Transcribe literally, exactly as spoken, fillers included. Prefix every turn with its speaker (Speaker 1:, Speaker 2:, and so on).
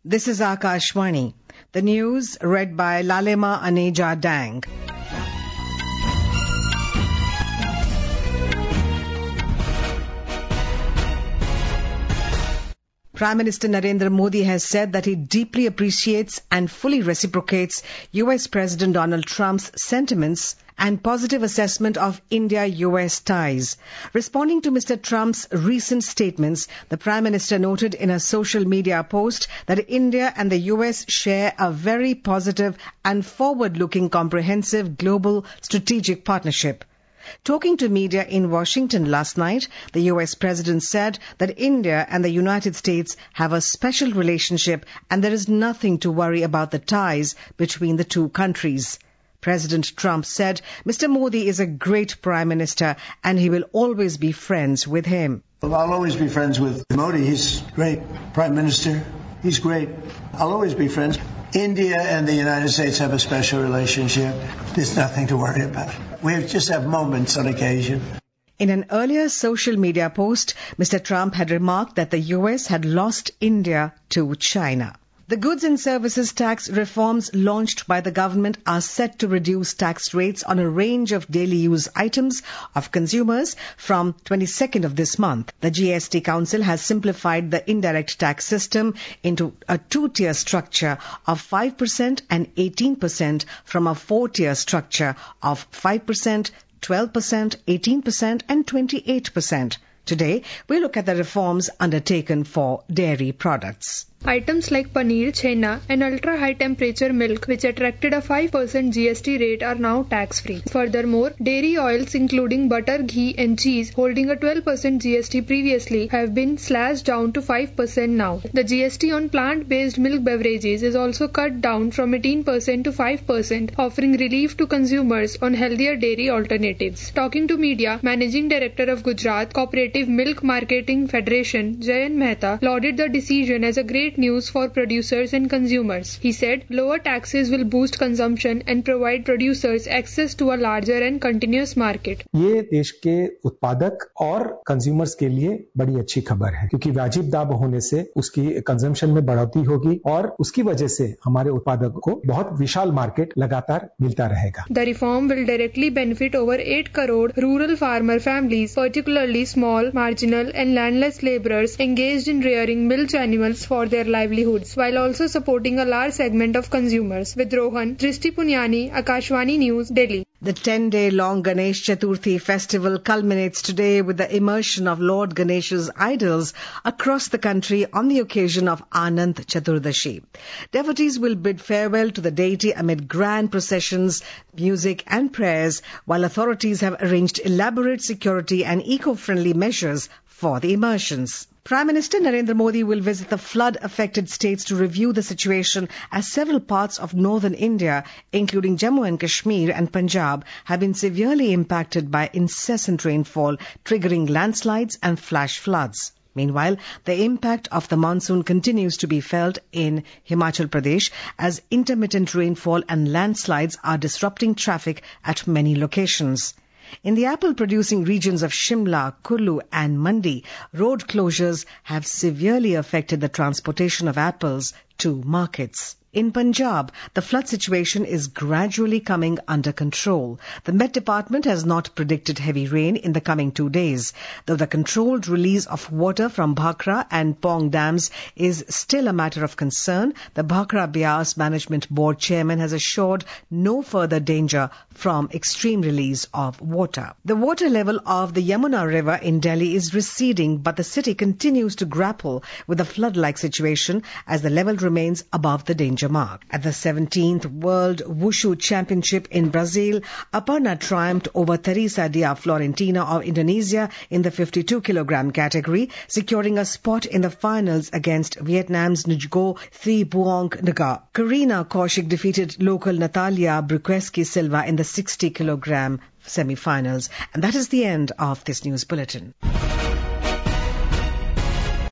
Speaker 1: This is Akashvani. The news read by Lalema Aneja Dang. Prime Minister Narendra Modi has said that he deeply appreciates and fully reciprocates U S President Donald Trump's sentiments and positive assessment of India-U S ties. Responding to Mister Trump's recent statements, the Prime Minister noted in a social media post that India and the U S share a very positive and forward-looking comprehensive global strategic partnership. Talking to media in Washington last night, the U S President said that India and the United States have a special relationship and there is nothing to worry about the ties between the two countries. President Trump said Mister Modi is a great Prime Minister and he will always be friends with him.
Speaker 2: Well, I'll always be friends with Modi. He's great Prime Minister. He's great. I'll always be friends. India and the United States have a special relationship. There's nothing to worry about. We just have moments on occasion.
Speaker 1: In an earlier social media post, Mister Trump had remarked that the U S had lost India to China. The goods and services tax reforms launched by the government are set to reduce tax rates on a range of daily use items of consumers from twenty-second of this month. The G S T Council has simplified the indirect tax system into a two-tier structure of five percent and eighteen percent from a four-tier structure of five percent, twelve percent, eighteen percent and twenty-eight percent. Today, we look at the reforms undertaken for dairy products.
Speaker 3: Items like paneer, chhena and ultra-high temperature milk, which attracted a five percent G S T rate, are now tax-free. Furthermore, dairy oils including butter, ghee and cheese holding a twelve percent G S T previously have been slashed down to five percent now. The G S T on plant-based milk beverages is also cut down from eighteen percent to five percent, offering relief to consumers on healthier dairy alternatives. Talking to media, Managing Director of Gujarat Cooperative Milk Marketing Federation, Jayant Mehta, lauded the decision as a great news for producers and consumers. He said lower taxes will boost consumption and provide producers access to a larger and continuous market.
Speaker 4: ये देश के उत्पादक और consumers के लिए बड़ी अच्छी खबर है, क्योंकि वाजिब दाम होने से उसकी कंजम्पशन में बढ़ोतरी होगी और उसकी वजह से हमारे उत्पादक को बहुत विशाल मार्केट लगातार मिलता रहेगा.
Speaker 3: The reform will directly benefit over eight crore rural farmer families, particularly small, marginal and landless laborers engaged in rearing milch animals for their livelihoods, while also supporting a large segment of consumers. With Rohan, Drishti Punyani, Akashvani News, Delhi.
Speaker 1: The ten-day-long Ganesh Chaturthi festival culminates today with the immersion of Lord Ganesha's idols across the country on the occasion of Anant Chaturdashi. Devotees will bid farewell to the deity amid grand processions, music and prayers, while authorities have arranged elaborate security and eco-friendly measures for the immersions. Prime Minister Narendra Modi will visit the flood-affected states to review the situation as several parts of northern India, including Jammu and Kashmir and Punjab, have been severely impacted by incessant rainfall, triggering landslides and flash floods. Meanwhile, the impact of the monsoon continues to be felt in Himachal Pradesh as intermittent rainfall and landslides are disrupting traffic at many locations. In the apple-producing regions of Shimla, Kullu and Mandi, road closures have severely affected the transportation of apples to markets. In Punjab, the flood situation is gradually coming under control. The Met Department has not predicted heavy rain in the coming two days, though the controlled release of water from Bhakra and Pong dams is still a matter of concern. The Bhakra Beas Management Board chairman has assured no further danger from extreme release of water. The water level of the Yamuna River in Delhi is receding, but the city continues to grapple with the flood-like situation as the level remains above the danger mark. At the seventeenth World Wushu Championship in Brazil, Aparna triumphed over Teresa Dia Florentina of Indonesia in the fifty-two kilogram category, securing a spot in the finals against Vietnam's Ngo Thi Buong Nga. Karina Kaushik defeated local Natalia Bruqueski Silva in the sixty kilogram semi-finals. And that is the end of this news bulletin.